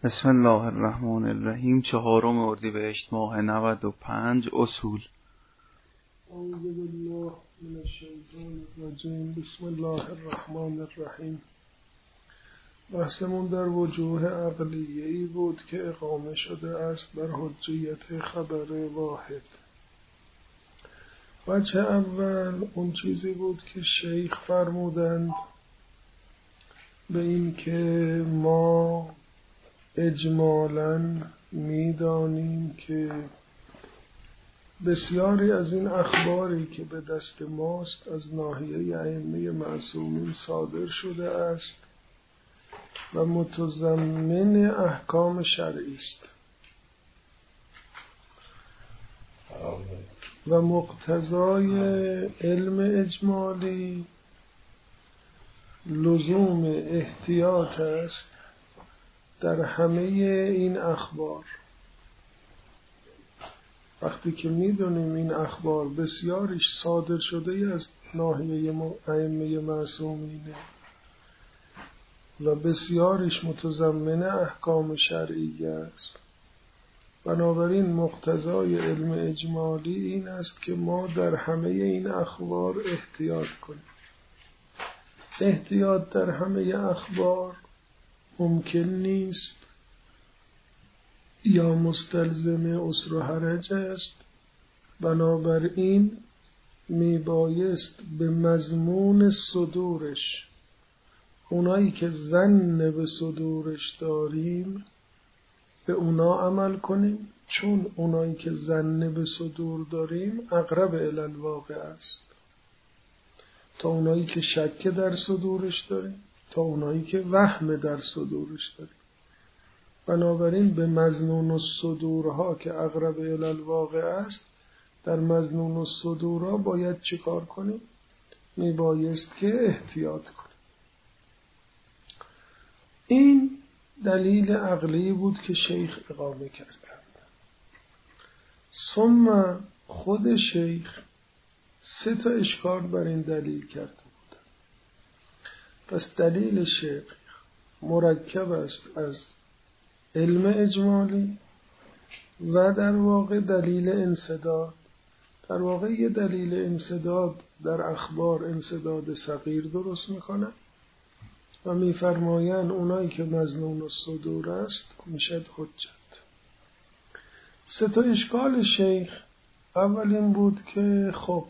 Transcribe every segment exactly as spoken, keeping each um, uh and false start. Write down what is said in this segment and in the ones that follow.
بسم الله الرحمن الرحیم. چهارم اردیبهشت ماه نود و پنج. اصول. اعوذ بالله من الشیطان الرجیم. بسم الله الرحمن الرحیم. بحثمون در وجوه عقلیه‌ای بود که اقامه شده است بر حجیت خبر واحد. وجه اول اون چیزی بود که شیخ فرمودند به این که ما اجمالاً می‌دانیم که بسیاری از این اخباری که به دست ماست از ناحیه ائمه معصومین صادر شده است و متضمن احکام شرعی است و مقتضای علم اجمالی لزوم احتیاط است در همه این اخبار. وقتی که میدونیم این اخبار بسیاریش صادر شده از ناحیه ائمه معصومینه و بسیاریش متضمن احکام شرعی است، بنابراین مقتضای علم اجمالی این است که ما در همه این اخبار احتیاط کنیم. احتیاط در همه اخبار ممکن نیست یا مستلزم عسر و حرج است، بنابراین میبایست به مضمون صدورش، اونایی که ظن به صدورش داریم به اونا عمل کنیم، چون اونایی که ظن به صدور داریم اقرب الی الواقع است، تا اونایی که شک در صدورش داریم تا اونایی که وهم در صدورش داریم. بنابراین به مظنون الصدورها که اقرب الی الواقع است، در مظنون الصدورها باید چیکار کنیم؟ میبایست که احتیاط کنیم. این دلیل عقلی بود که شیخ اقامه کردند. ثم خود شیخ سه تا اشکال بر این دلیل کرده بود. پس دلیل شیخ مرکب است از علم اجمالی و در واقع دلیل انسداد. در واقع یه دلیل انسداد در اخبار انسداد صغیر درست میکنه و میفرمایند اونایی که مظنون الصدور است میشد حجت. سه تا اشکال شیخ اول این بود که خب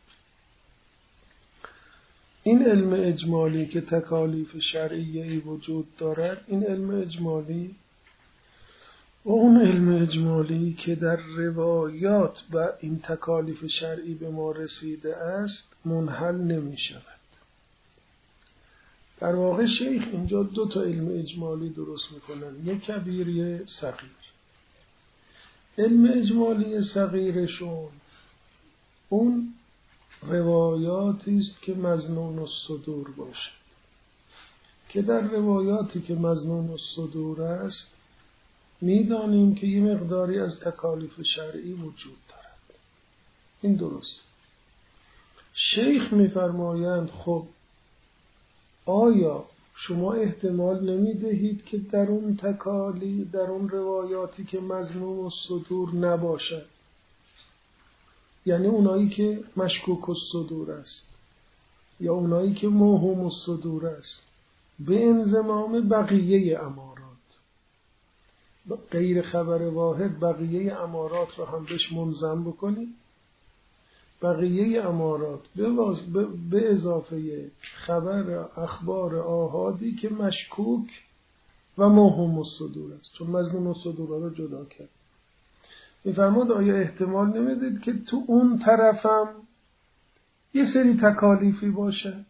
این علم اجمالی که تکالیف شرعیه‌ای وجود دارد، این علم اجمالی و اون علم اجمالی که در روایات و این تکالیف شرعی به ما رسیده است منحل نمی شود. در واقع شیخ اینجا دو تا علم اجمالی درست میکنن، یک کبیر یک صغیر. علم اجمالی صغیرشون اون روایاتی است که مظنون الصدور باشه، که در روایاتی که مظنون الصدور است میدانیم که یه مقداری از تکالیف شرعی وجود دارد. این درست. شیخ میفرمایند خب آیا شما احتمال نمیدهید که در اون تکالی در اون روایاتی که مظنون الصدور نباشد، یعنی اونایی که مشکوک الصدور است یا اونایی که موهوم الصدور است، به انضمام بقیه امارات، غیر خبر واحد بقیه امارات رو هم بهش منضم بکنید، بقیه امارات به, به اضافه خبر اخبار آحادی که مشکوک و موهوم الصدور است، چون مظنون الصدور رو جدا کرد. میفرماد آیا احتمال نمیدید که تو اون طرفم یه سری تکالیفی باشد؟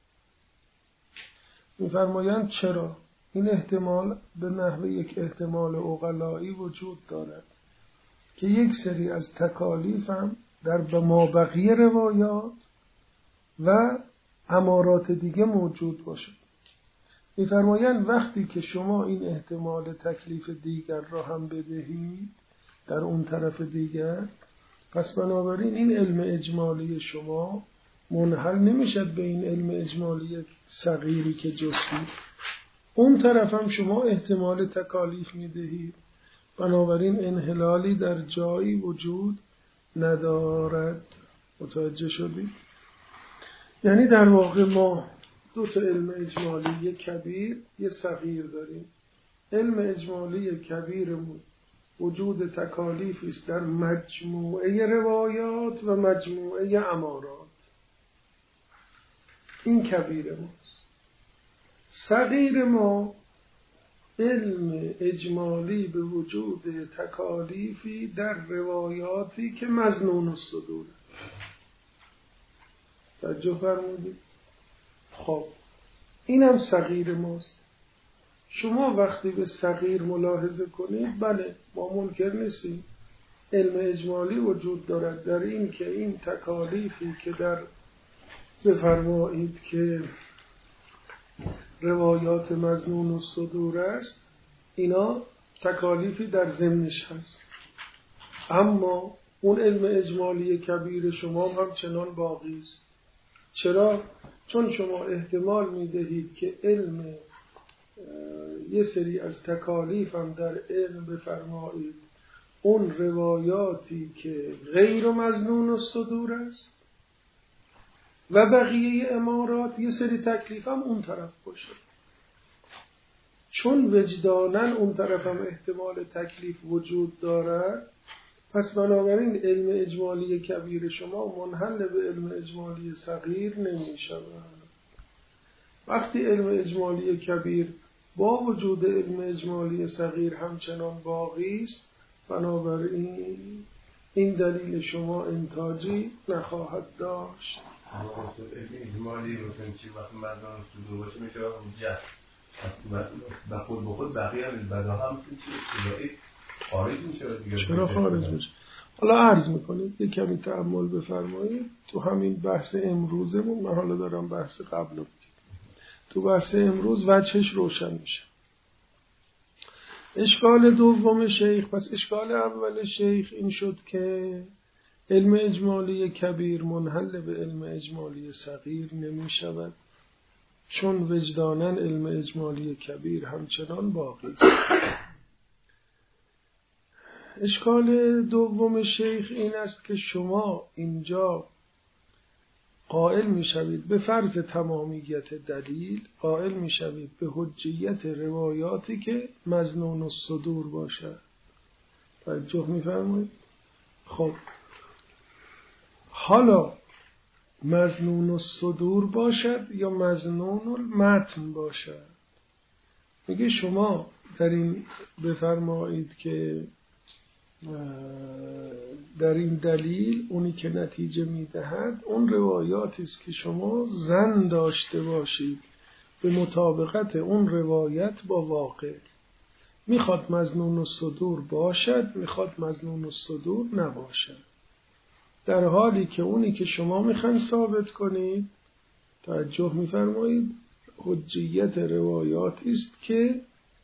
میفرمایند چرا؟ این احتمال به نحو یک احتمال عقلایی وجود دارد که یک سری از تکالیف هم در مابقی روایات و امارات دیگه موجود باشد. میفرمایند وقتی که شما این احتمال تکلیف دیگر را هم بدهید در اون طرف دیگر، پس بنابراین این علم اجمالی شما منحل نمیشد به این علم اجمالی صغیری که جستید. اون طرف هم شما احتمال تکالیف میدهید، بنابراین انحلالی در جایی وجود ندارد. متوجه شدید؟ یعنی در واقع ما دو تا علم اجمالی، یک کبیر یک صغیر داریم. علم اجمالی کبیرمون وجود تکالیفی است در مجموعه روایات و مجموعه امارات، این کبیر ماست. صغیر ما علم اجمالی به وجود تکالیفی در روایاتی که مظنون الصدور. توجه فرمودید؟ خب اینم صغیر ماست. شما وقتی به صغیر ملاحظه کنید، بله ما منکر نیستیم علم اجمالی وجود دارد در این که این تکالیفی که در بفرمایید که روایات مظنون الصدور است، اینا تکالیفی در ضمنش هست. اما اون علم اجمالی کبیر شما هم چنان باقی است. چرا؟ چون شما احتمال میدهید که علم یه سری از تکالیف هم در علم بفرمایید اون روایاتی که غیر مظنون الصدور است و بقیه امارات یه سری تکلیف هم اون طرف باشه. چون وجدانن اون طرف هم احتمال تکلیف وجود دارد، پس بنابراین علم اجمالی کبیر شما منحل به علم اجمالی صغیر نمی شود. وقتی علم اجمالی کبیر با وجود علم اجمالی صغیر همچنان باقی است، بنابراین این دلیل شما انتاجی نخواهد داشت. علم اجمالی مثلا چی وقتی مردان صدور باشه میشه حجت و خود به خود بقیه هم بعدا هم چی خارج میشه دیگه. چرا خارج میشه؟ حالا عرض میکنید یک کمی تأمل بفرمایید تو همین بحث امروزمون. من حالا دارم بحث قبل رو تو بحث امروز وجهش روشن میشه. اشکال دوم شیخ، پس اشکال اول شیخ این شد که علم اجمالی کبیر منحل به علم اجمالی صغیر نمی شود، چون وجداناً علم اجمالی کبیر همچنان باقی است. اشکال دوم شیخ این است که شما اینجا قائل می شوید به فرض تمامیت دلیل، قائل می شوید به حجیت روایاتی که مظنون الصدور باشد. توجه می فرمایید؟ خب حالا مظنون الصدور باشد یا مظنون المتن باشد، میگه شما در این بفرمایید که در این دلیل اونی که نتیجه میدهد اون روایاتی است که شما ظن داشته باشید به مطابقت اون روایت با واقع. میخواد مظنون الصدور باشد، میخواد مظنون الصدور نباشد، در حالی که اونی که شما میخواین ثابت کنید، توجه میفرمایید، حجیت روایاتی است که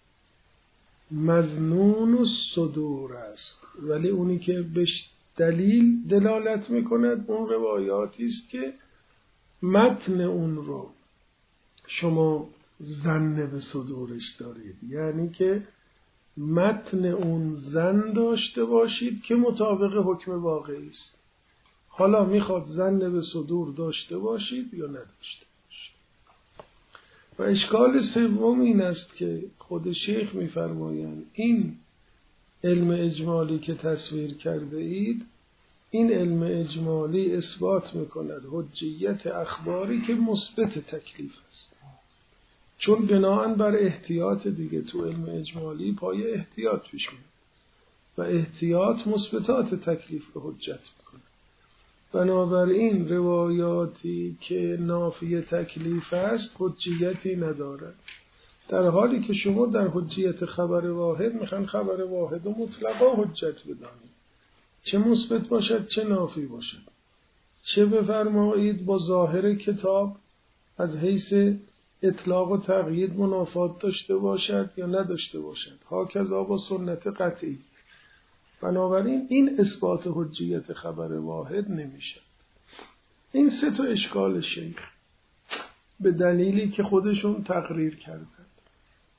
مظنون الصدور است، ولی اونی که بهش دلیل دلالت میکند اون روایاتی است که متن اون رو شما ظن به صدورش دارید، یعنی که متن اون ظن داشته باشید که مطابق حکم واقعی است. حالا میخواد ظن به صدور داشته باشید یا نداشته باشید. و اشکال سوم این است که خود شیخ میفرمایند این علم اجمالی که تصویر کرده اید، این علم اجمالی اثبات میکند حجیت اخباری که مثبت تکلیف است، چون بناهن بر احتیاط دیگه تو علم اجمالی پای احتیاط پیش میاد و احتیاط مثبتات تکلیف رو حجت میکنه. بنابراین روایاتی که نافی تکلیف است حجیتی ندارد، در حالی که شما در حجیت خبر واحد میخوان خبر واحد و مطلقا حجت بدانید، چه مثبت باشد چه نافی باشد، چه بفرمایید با ظاهر کتاب از حیث اطلاق و تقیید منافات داشته باشد یا نداشته باشد، هاکذا با سنت قطعی. بنابراین این اثبات حجیت خبر واحد نمیشه. این سه تا اشکال شیخ به دلیلی که خودشون تقریر کردند.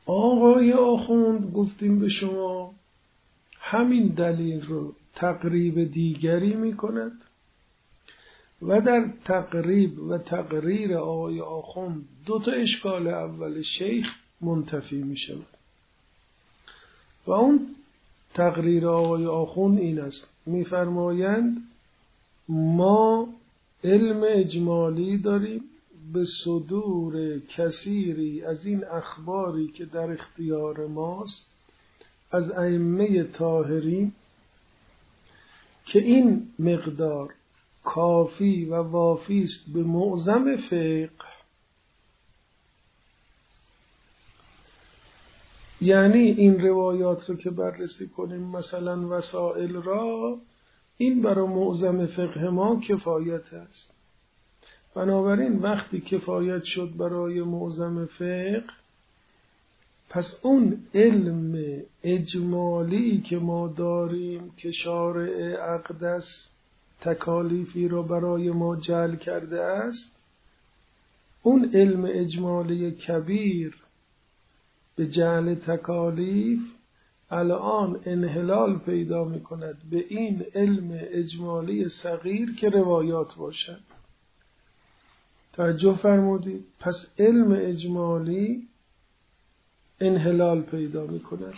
آقای آخوند گفتیم به شما همین دلیل رو تقریب دیگری می کند و در تقریب و تقریر آقای آخوند دو تا اشکال اول شیخ منتفی می شود و اون تقریر آقای آخوند این است، می فرمایند ما علم اجمالی داریم به صدور کثیری از این اخباری که در اختیار ماست از ائمه طاهرین که این مقدار کافی و وافی است به معظم فقه. یعنی این روایات رو که بررسی کنیم مثلا وسائل را، این برای معظم فقه ما کفایت است. بنابراین وقتی کفایت شد برای معظم فقه، پس اون علم اجمالی که ما داریم که شارع اقدس تکالیفی را برای ما جعل کرده است، اون علم اجمالی کبیر به جعل تکالیف الان انحلال پیدا می کند به این علم اجمالی صغیر که روایات باشد. توجه فرمودید؟ پس علم اجمالی انحلال پیدا می کند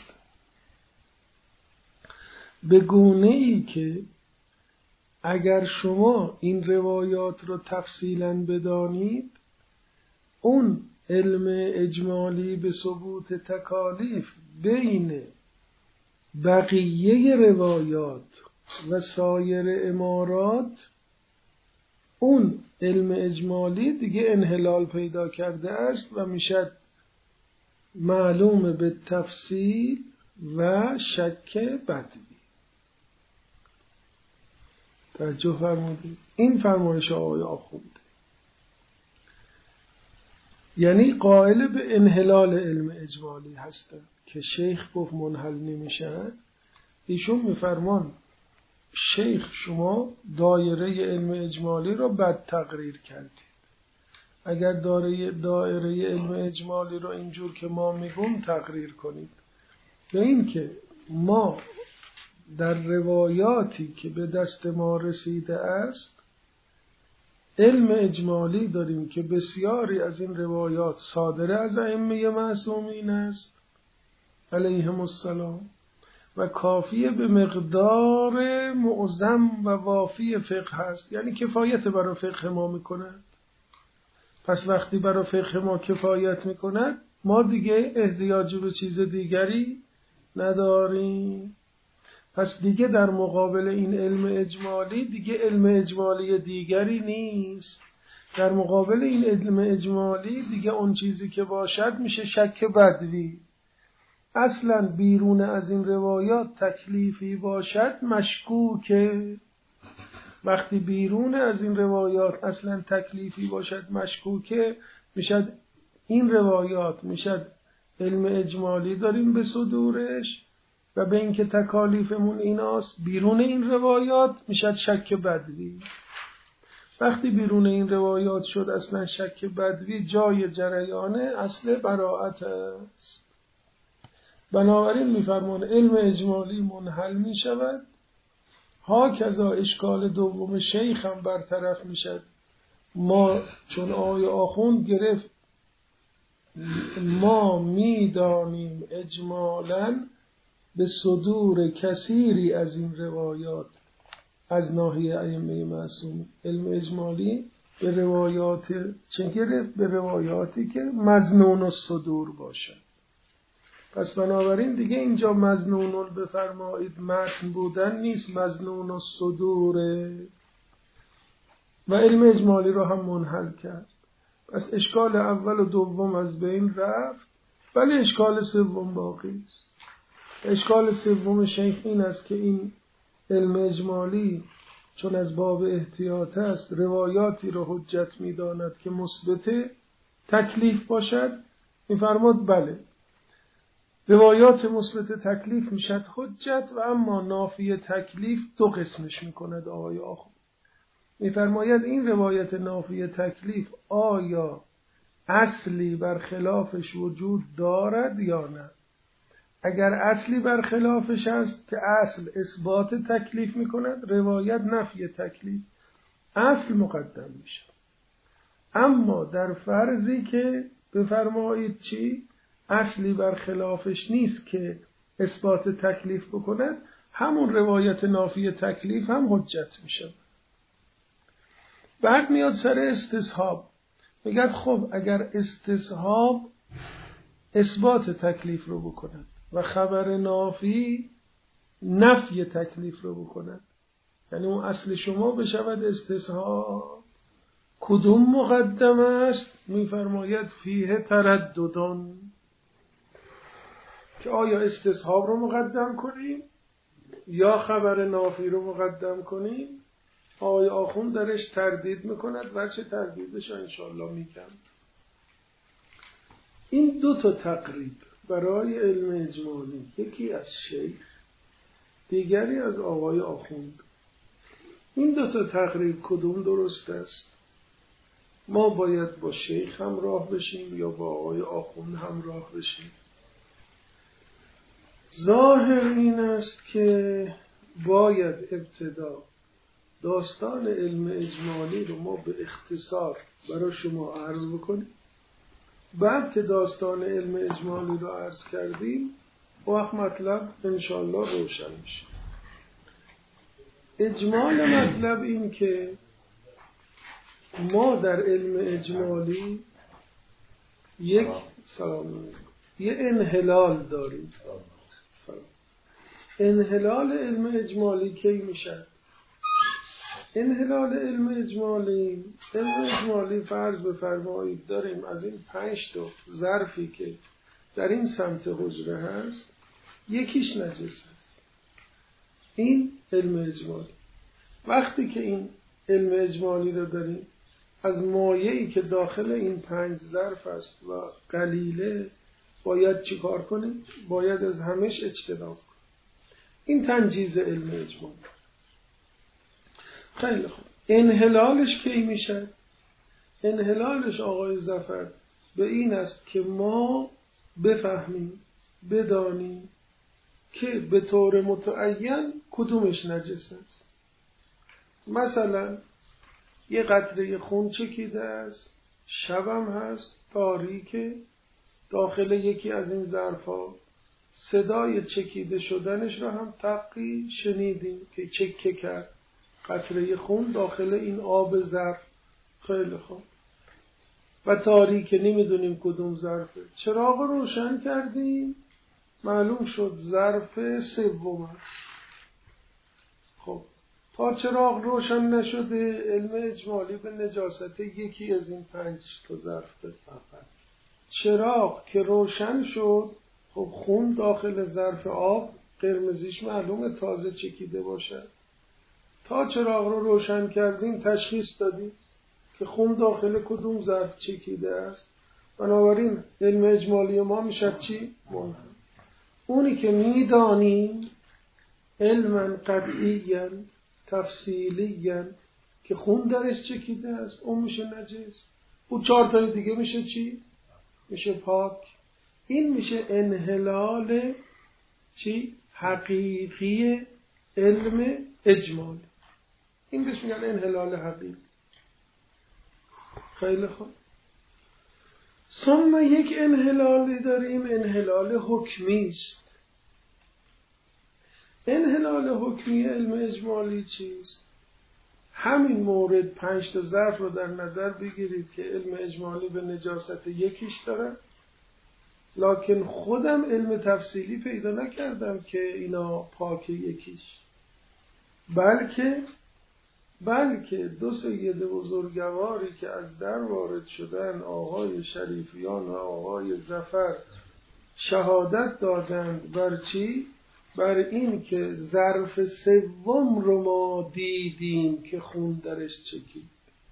به گونه ای که اگر شما این روایات رو تفصیلاً بدانید، اون علم اجمالی به ثبوت تکالیف بین بقیه روایات و سایر امارات، اون علم اجمالی دیگه انحلال پیدا کرده است و میشد معلوم به تفصیل و شک بدوی. توجه فرمودید؟ این فرمایش آقای آخوند، یعنی قائل به انحلال علم اجمالی هستند که شیخ گفت منحل نمیشن. ایشون میفرمان شیخ شما دایره علم اجمالی رو بد تقریر کردید. اگر دایره دایره علم اجمالی رو اینجور که ما میگیم تقریر کنید، به این که ما در روایاتی که به دست ما رسیده است علم اجمالی داریم که بسیاری از این روایات صادره از ائمه معصومین است علیهم السلام و کافیه به مقدار معظم و وافی فقه است، یعنی کفایت برای فقه ما میکند. پس وقتی برای فقه ما کفایت میکند، ما دیگه احتیاج به چیز دیگری نداریم. پس دیگه در مقابل این علم اجمالی دیگه علم اجمالی دیگری نیست. در مقابل این علم اجمالی دیگه اون چیزی که باشد میشه شک بدوی. اصلا بیرون از این روایات تکلیفی باشد مشکوکه. وقتی بیرون از این روایات اصلا تکلیفی باشد مشکوکه، میشد این روایات میشد علم اجمالی داریم به صدورش و به اینکه تکالیفمون ایناست. بیرون این روایات میشد شک بدوی. وقتی بیرون این روایات شد اصلا شک بدوی، جای جریان اصل براءت است. بنابراین میفرمان علم اجمالی منحل میشود. ها کذا اشکال دوم شیخ هم برطرف میشد. ما چون آقای آخوند گرفت ما میدانیم اجمالاً به صدور کثیری از این روایات از ناحیه ائمه معصوم. علم اجمالی به روایات چه گرفت؟ به روایاتی که مظنون الصدور باشد. پس بنابراین دیگه اینجا مظنون بفرمایید متن بودن نیست، مظنون الصدوره و علم اجمالی رو هم منحل کرد. پس اشکال اول و دوم از بین رفت، ولی اشکال سوم باقی است. اشکال سوم شیخ این است که این علم اجمالی چون از باب احتیاط است، روایاتی را حجت می داند که مثبت تکلیف باشد. می‌فرماد بله روایات مثبت تکلیف میشد حجت، و اما نافی تکلیف دو قسمش میکند آقای آخوند. می‌فرماید این روایت نافی تکلیف آیا اصلی بر خلافش وجود دارد یا نه. اگر اصلی بر خلافش است که اصل اثبات تکلیف میکند، روایت نفی تکلیف، اصل مقدم میشه. اما در فرضی که بفرمایید چی؟ اصلی بر خلافش نیست که اثبات تکلیف بکند، همون روایت نافی تکلیف هم حجت میشه. بعد میاد سر استصحاب، میگه خب اگر استصحاب اثبات تکلیف رو بکند و خبر نافی نفی تکلیف رو بکند، یعنی اون اصل شما بشود استصحاب، کدوم مقدم است؟ میفرماید فیه ترددون، که آیا استصحاب رو مقدم کنیم یا خبر نافی رو مقدم کنیم؟ آقای آخوند درش تردید میکند و چه تردیدش انشاءالله میگم. این دو تا تقریب برای علم اجمالی، یکی از شیخ دیگری از آقای آخوند، این دو تا تقریب کدوم درست است؟ ما باید با شیخ همراه بشیم یا با آقای آخوند همراه بشیم؟ ظاهر این است که باید ابتدا داستان علم اجمالی رو ما به اختصار برای شما عرض بکنیم، بعد که داستان علم اجمالی رو عرض کردیم وقت مطلب انشاءالله روشن میشه. اجمال مطلب این که ما در علم اجمالی یک سلام یه انحلال داریم. سلام. انحلال علم اجمالی کی میشه؟ انحلال علم اجمالی علم اجمالی فرض بفرمایید داریم از این پنج تا ظرفی که در این سمت حجره هست یکیش نجس هست. این علم اجمالی. وقتی که این علم اجمالی رو داریم از مایعی که داخل این پنج ظرف است و قلیله باید چی کار کنیم؟ باید از همش اجتناب کنیم. این تنجیز علم اجمالی. خیلی خوب. انحلالش کی میشه؟ انحلالش آقای ظفر به این است که ما بفهمیم، بدانیم که به طور متعین کدومش نجس است. مثلا یه قطره خون چکیده است، شبم هست، تاریکه، داخل یکی از این ظرف‌ها صدای چکیده شدنش رو هم تقی شنیدیم که چکه کرد قطره خون داخل این آب ظرف. خیلی خوب. و تاریکه نمیدونیم کدوم ظرفه. چراغ روشن کردیم معلوم شد ظرف سوم است. خب تا چراغ روشن نشده علم اجمالی به نجاست یکی از این پنج تا ظرف بفهمد. چراغ که روشن شد خب خون داخل ظرف آب قرمزیش معلومه تازه چکیده باشه. تا چراغ رو روشن کردیم تشخیص دادیم که خون داخل کدوم ظرف چکیده است. بنابراین علم اجمالی ما میشه چی؟ منحل. اونی که میدانیم علما قطعیاً تفصیلیاً که خون درش چکیده است اون میشه نجس. اون چهار تای دیگه میشه چی؟ میشه پاک. این میشه انحلال چی؟ حقیقی علم اجمالی. این بهش میگن انحلال حقیقی. خیلی خوب. ثم یک انحلالی داریم، انحلال حکمی است. انحلال حکمی علم اجمالی چیست؟ همین مورد پنج تا ظرف رو در نظر بگیرید که علم اجمالی به نجاست یکیش داره، لکن خودم علم تفصیلی پیدا نکردم که اینا پاک یکیش، بلکه بلکه دو سید بزرگواری که از در وارد شدن آقای شریفیان و آقای ظفر شهادت دادند بر چی؟ بر این که ظرف سوم رو ما دیدیم که خون درش چکید.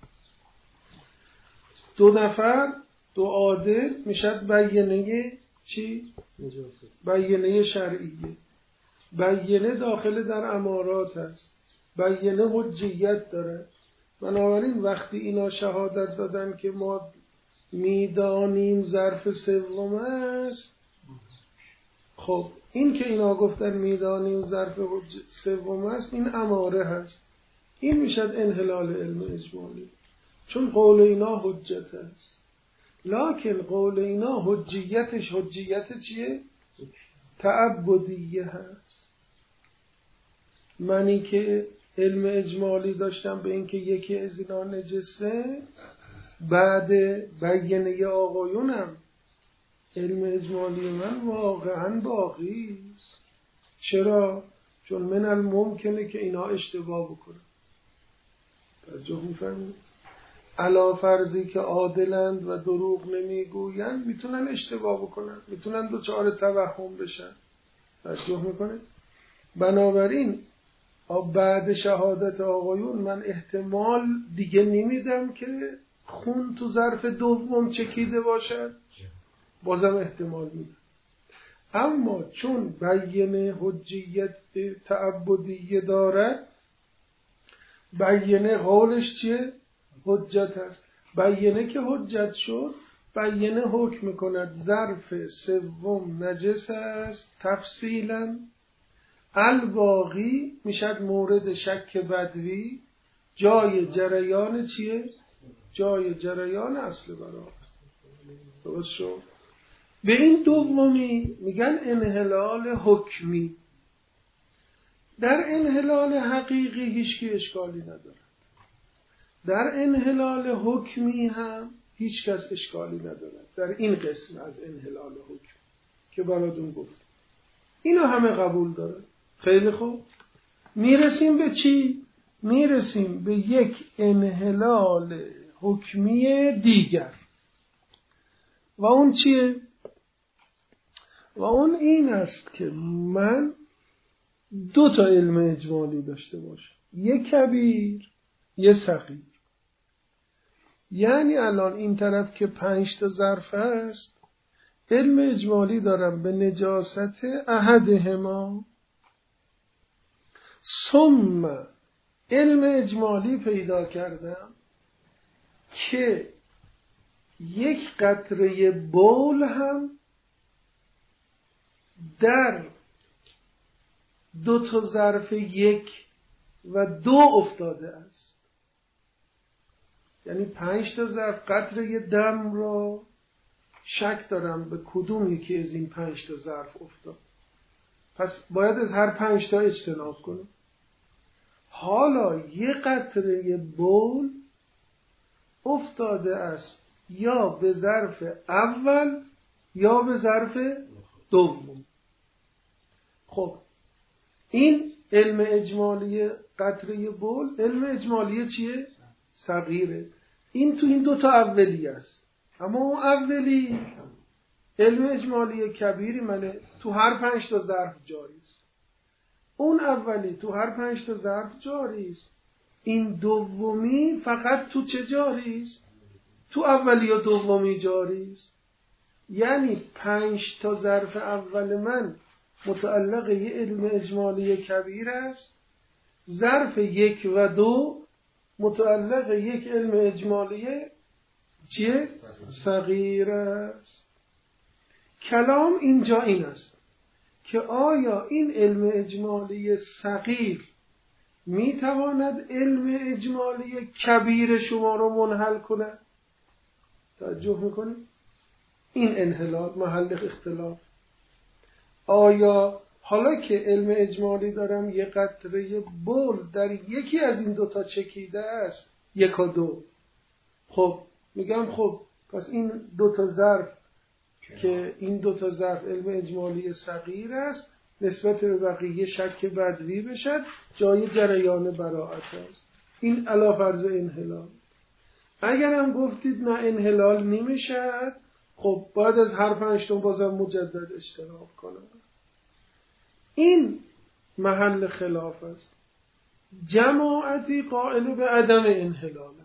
دو نفر دو عادل میشد بینه چی؟ بینه شرعیه. بینه داخل در امارات هست، بینه حجیت داره. بنابراین وقتی اینا شهادت دادن که ما میدانیم ظرف سوم است. خب این که اینا گفتن میدانیم ظرف سوم است، این اماره هست، این میشد انحلال علم اجمالی، چون قول اینا حجت است. لکن قول اینا حجیتش حجیت چیه؟ تعبدیه هست. منی که علم اجمالی داشتم به اینکه یکی از اینا نجسه، بعد بیانیه آقایونم علم اجمالی من واقعا باقی است. چرا؟ چون من الممکنه که اینا اشتباه بکنن. توجه می‌فرمایید؟ علا فرضی که عادلند و دروغ نمیگویند میتونن اشتباه بکنن، میتونن دوچار توهم بشن. توجه میکنه؟ بنابراین بعد شهادت آقایون من احتمال دیگه نمیدم که خون تو ظرف دوم چکیده باشد، بازم احتمال میدم. اما چون بیانه حجیت تعبدیه دارد، بیانه قولش چیه؟ حجت است. بیانه که حجت شد، بیانه حکم کند ظرف سوم نجس است تفصیلا، الباقی میشد مورد شک بدوی، جای جریان چیه؟ جای جریان اصل برابر. درست شد؟ به این دومی میگن انحلال حکمی. در انحلال حقیقی هیچ کی اشکالی نداره. در انحلال حکمی هم هیچ کس اشکالی نداره. در این قسم از انحلال حکم که براتون گفت، اینو همه قبول داره. خیلی خوب، میرسیم به چی؟ میرسیم به یک انحلال حکمی دیگر. و اون چیه؟ و اون این است که من دو تا علم اجمالی داشته باشم، یک کبیر، یک صغیر. یعنی الان این طرف که پنج تا ظرف است، علم اجمالی دارم به نجاست احدهما، ثم علم اجمالی پیدا کردم که یک قطره بول هم در دو تا ظرف یک و دو افتاده است. یعنی پنج تا ظرف قطره دم را شک دارم به کدوم یکی از این پنج تا ظرف افتاد، پس باید از هر پنج تا اجتناب کنم. حالا یه قطره بول افتاده است یا به ظرف اول یا به ظرف دوم. خب این علم اجمالی قطره بول، علم اجمالی چیه؟ صغیره. این تو این دوتا اولی است. اما اون اولی علم اجمالی کبیری منه، تو هر پنج تا ظرف جاری است. اون اولی تو هر پنج تا ظرف جاری است. این دومی فقط تو چه جاری است؟ تو اولی و دومی جاری است. یعنی پنج تا ظرف اول من متعلق یه علم اجمالی کبیر است، ظرف یک و دو متعلق یک علم اجمالی چیه؟ صغیر است. کلام اینجا این است که آیا این علم اجمالی صغیر میتواند علم اجمالی کبیر شما رو منحل کند؟ توجه میکنید؟ این انحلال محل اختلاف. آیا حالا که علم اجمالی دارم یه قطره بول در یکی از این دوتا چکیده است، یک و دو، خب میگم خب پس این دوتا ظرف که این دوتا ظرف علم اجمالی صغیر است، نسبت به بقیه شک بدوی بشد، جای جریان براعت است. این علی فرض انحلال. اگرم گفتید نه انحلال نمیشد، خب باید از هر پنج تا بازم مجدد اجتناب کنم. این محل خلاف است. جماعتی قائل به عدم انحلال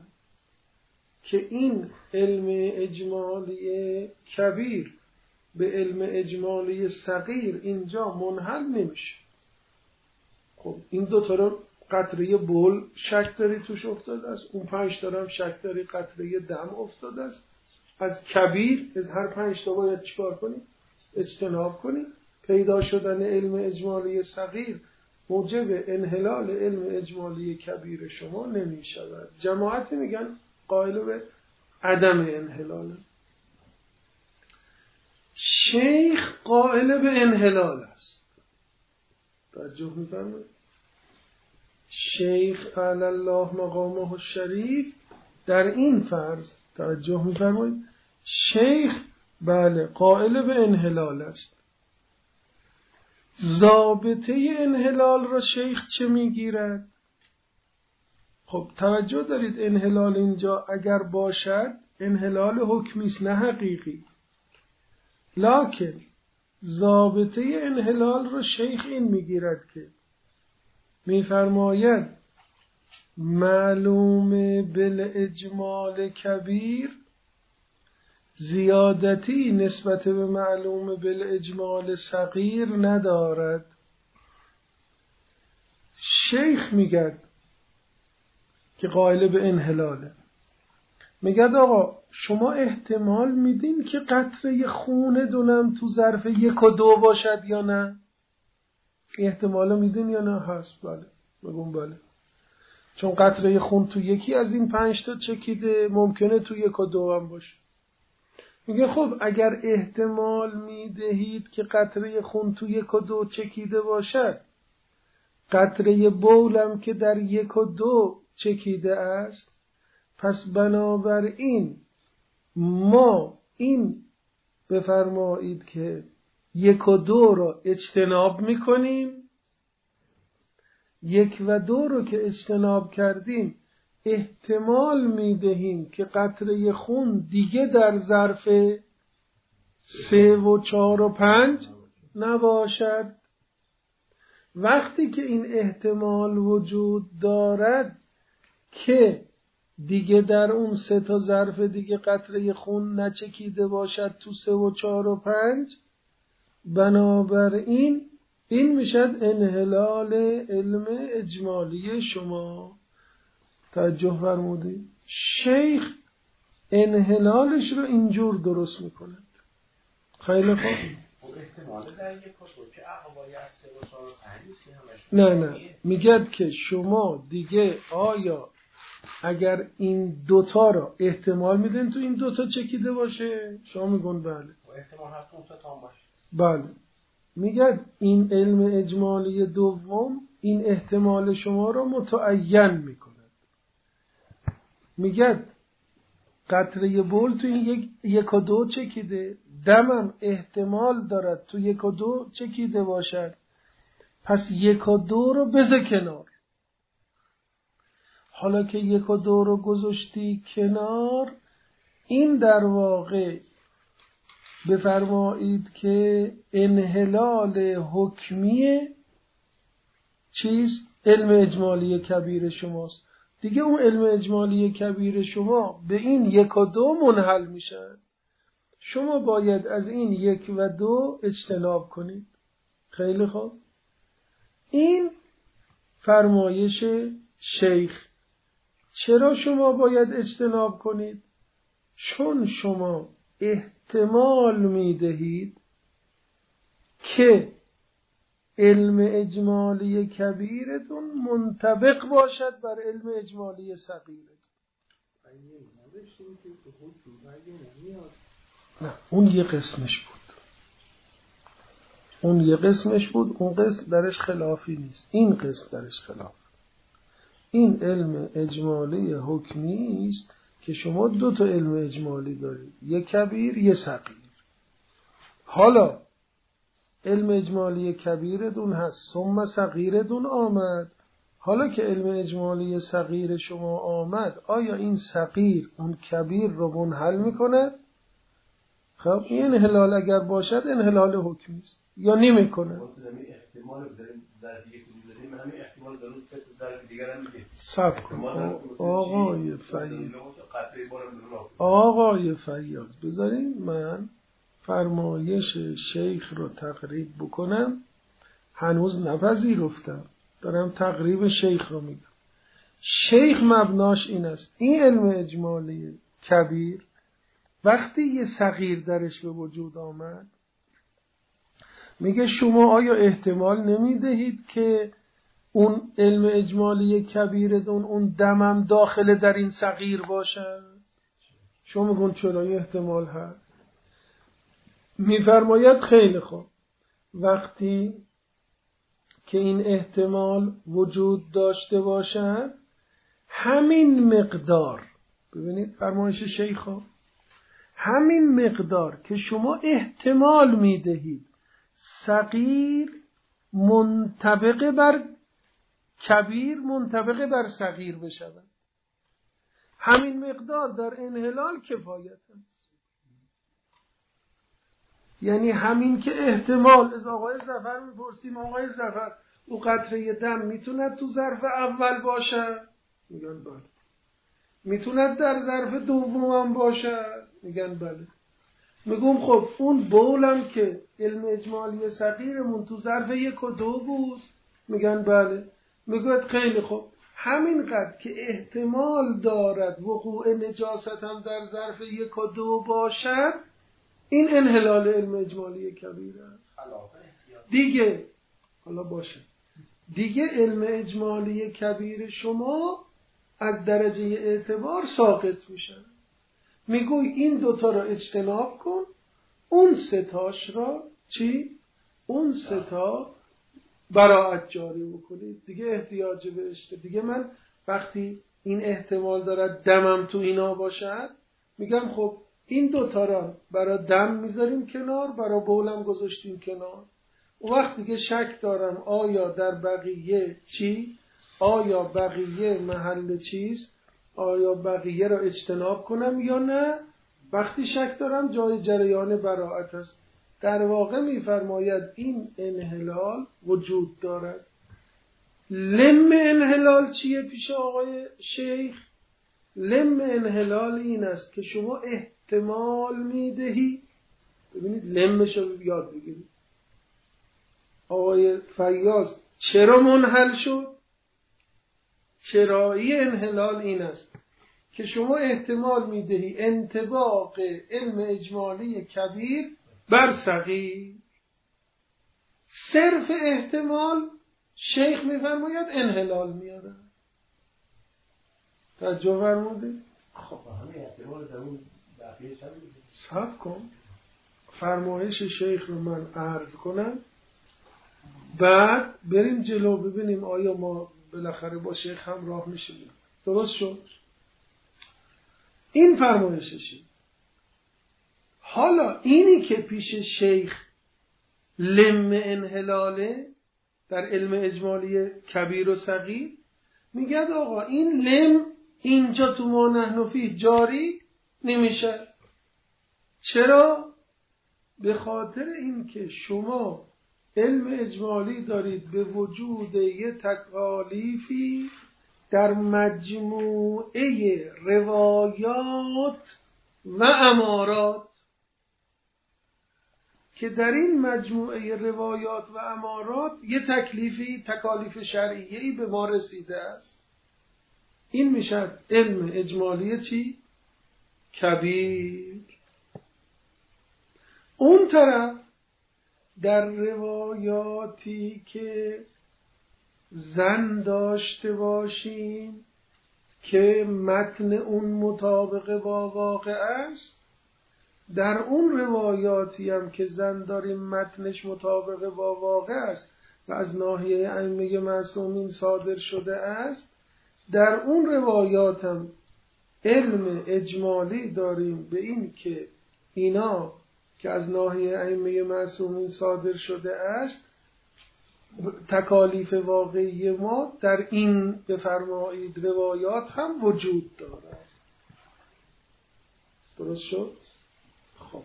که این علم اجمالی کبیر به علم اجمالی صغیر اینجا منحل نمیشه. خب این دو تا رو قطره بول شک داری توش افتاده است، اون پنج تا هم شک داری قطره دم افتاده است. از کبیر، از هر پنج تا باید چیکار کنیم؟ اجتناب کنیم. پیدا شدن علم اجمالی صغیر موجب انحلال علم اجمالی کبیر شما نمی شود. جماعتی میگن قائل به عدم انحلال. شیخ قائل به انحلال است. توجه می‌فرمایید؟ شیخ علی الله مقامه الشریف در این فرض توجه می‌فرمایید؟ شیخ بله قائل به انحلال است. ضابطه انحلال را شیخ چه میگیرد؟ خب توجه دارید، انحلال اینجا اگر باشد انحلال حکمی است نه حقیقی. لکن ضابطه انحلال را شیخ این میگیرد که میفرماید معلوم بالاجمال کبیر زیادتی نسبت به معلوم بالاجمال صغیر ندارد. شیخ میگد که قائل به انحلاله، میگد آقا شما احتمال میدین که قطره خون دونم تو ظرف یک و دو باشد یا نه؟ احتمال میدین یا نه؟ هست. بله بگم بله، چون قطره خون تو یکی از این پنج تا چکیده ممکنه تو یک و دو هم باشه. میگه خب اگر احتمال میدهید که قطره خون تو یک و دو چکیده باشد، قطره بولم که در یک و دو چکیده است، پس بنابراین ما این بفرمایید که یک و دو را اجتناب میکنیم، یک و دو رو که اجتناب کردیم احتمال میدهیم که قطره خون دیگه در ظرف سه و چهار و پنج نباشد. وقتی که این احتمال وجود دارد که دیگه در اون سه تا ظرف دیگه قطره خون نچکیده باشد تو سه و چهار و پنج، بنابراین این میشد انحلال علم اجمالی شما. توجه فرمودید؟ شیخ انحلالش رو اینجور درست میکند. خیلی خوب. نه نه میگد که شما دیگه آیا اگر این دوتا را احتمال میدین تو این دوتا چکیده باشه، شما میگن بله احتمال هست اون تا باشه. بله میگد این علم اجمالی دوم این احتمال شما را متعین میکند. میگد قطره بول تو این یک, یک و دو چکیده، دمم احتمال دارد تو یک و دو چکیده باشد، پس یک و دو رو بذار کنار. حالا که یک و دو رو گذاشتی کنار، این در واقع بفرمایید که انحلال حکمی چیز علم اجمالی کبیر شماست. دیگه اون علم اجمالی کبیر شما به این یک و دو منحل میشن. شما باید از این یک و دو اجتناب کنید. خیلی خوب. این فرمایش شیخ. چرا شما باید اجتناب کنید؟ چون شما احتمال میدهید که علم اجمالی کبیرتون منطبق باشد بر علم اجمالی صغیرتون. نه اون یه قسمش بود، اون یه قسمش بود، اون قسم درش خلافی نیست، این قسم درش خلاف. این علم اجمالی حکمی است که شما دو تا علم اجمالی دارید، یک کبیر یک صغیر. حالا علم اجمالی کبیرتون هست، ثم صغیرتون آمد. حالا که علم اجمالی صغیر شما آمد، آیا این صغیر اون کبیر رو منحل میکنه؟ خب این انحلال اگر باشد انحلال حکمی است یا نمیکنه؟ احتمال داریم در یک داریم، همین احتمال داریم در دیگر هم میگه. صبر کن آقای فیاض، آقای فیاض بذارین من فرمایش شیخ رو تقریب بکنم. هنوز نپذیرفتم، دارم تقریب شیخ رو میگم. شیخ مبناش این است، این علم اجمالی کبیر وقتی یه صغیر درش به وجود آمد میگه شما آیا احتمال نمیدهید که اون علم اجمالی کبیرتون اون دمم داخل در این صغیر باشه؟ شما میگون چرا این احتمال هست؟ میفرماید خیلی خوب، وقتی که این احتمال وجود داشته باشد همین مقدار، ببینید فرمایش شیخا، همین مقدار که شما احتمال میدهید صغیر منطبق بر کبیر منطبق بر صغیر بشود، همین مقدار در انحلال کفایت است. یعنی همین که احتمال، از آقای ظفر میپرسیم آقای ظفر او قطره دم میتوند تو ظرف اول باشه؟ میگن بله. میتوند در ظرف دوم هم باشه؟ میگن بله. میگم خب اون بولم که علم اجمالی صغیرمون تو ظرف یک و دو بود؟ میگن بله. میگوید خیلی خوب، همینقدر که احتمال دارد وقوع نجاست هم در ظرف یک و دو باشد، این انحلال علم اجمالی کبیره دیگه. حالا باشه دیگه، علم اجمالی کبیر شما از درجه اعتبار ساقط میشن. میگوی این دوتا را اجتناب کن، اون ستاش را چی؟ اون ستا براعت جاری بکنید دیگه، احتیاج به اشته دیگه. من وقتی این احتمال دارد دمم تو اینا باشد میگم خب این دوتا را برای دم میذاریم کنار، برای بولم گذاشتیم کنار. اون وقت دیگه شک دارم آیا در بقیه چی؟ آیا بقیه محل چیست؟ آیا بقیه را اجتناب کنم یا نه؟ وقتی شک دارم جای جریان براعت است. در واقع میفرماید این انحلال وجود دارد. لم انحلال چیه پیش آقای شیخ؟ لم انحلال این است که شما احتمال میدهی. ببینید لمش رو یاد بگیرید. آقای فیاض چرا منحل شد؟ چرایی انحلال این است که شما احتمال میدهی انطباق علم اجمالی کبیر بر صغیر. صرف احتمال شیخ میفرماید انحلال میاره. توجه فرمودید؟ خب همین احتمال در اون بقیه چند صبر کن، فرمایش شیخ رو من عرض کنم بعد بریم جلو ببینیم آیا ما بالاخره با شیخ هم راه میشیم. درست شد؟ این فرمایششی. حالا اینی که پیش شیخ لم انحلاله در علم اجمالی کبیر و صغیر، میگه آقا این لم اینجا تو ما نحن فیه جاری نمیشه. چرا؟ به خاطر اینکه شما علم اجمالی دارید به وجود یه تکالیفی در مجموعه روایات و امارات که در این مجموعه روایات و امارات یه تکلیفی تکالیف شرعیه‌ای به ما رسیده است. این میشه علم اجمالی چی؟ کبیر. اون طرف در روایاتی که زن داشته باشیم که متن اون مطابق با واقع است، در اون روایاتی هم که زن داریم متنش مطابق با واقع است و از ناحیه ائمه معصومین صادر شده است، در اون روایات هم علم اجمالی داریم به این که اینا که از ناحیه ائمه معصومین صادر شده است تکالیف واقعی ما در این بفرمایید روایات هم وجود دارد. درست شد؟ خب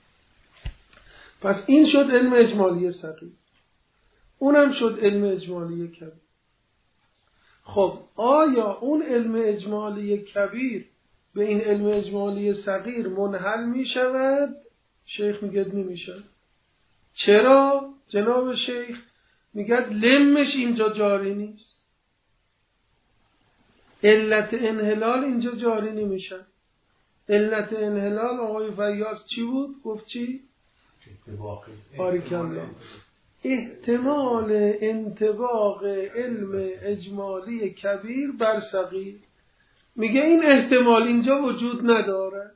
پس این شد علم اجمالی صغیر، اونم شد علم اجمالی کبیر. خب آیا اون علم اجمالی کبیر به این علم اجمالی صغیر منحل می شود؟ شیخ میگه نمیشه. چرا جناب شیخ؟ میگه لمش اینجا جاری نیست، علت انحلال اینجا جاری نمیشه. علت انحلال آقای فیاض چی بود؟ گفت چی؟ باریکالله. احتمال انطباق علم اجمالی کبیر بر صغیر. میگه این احتمال اینجا وجود نداره.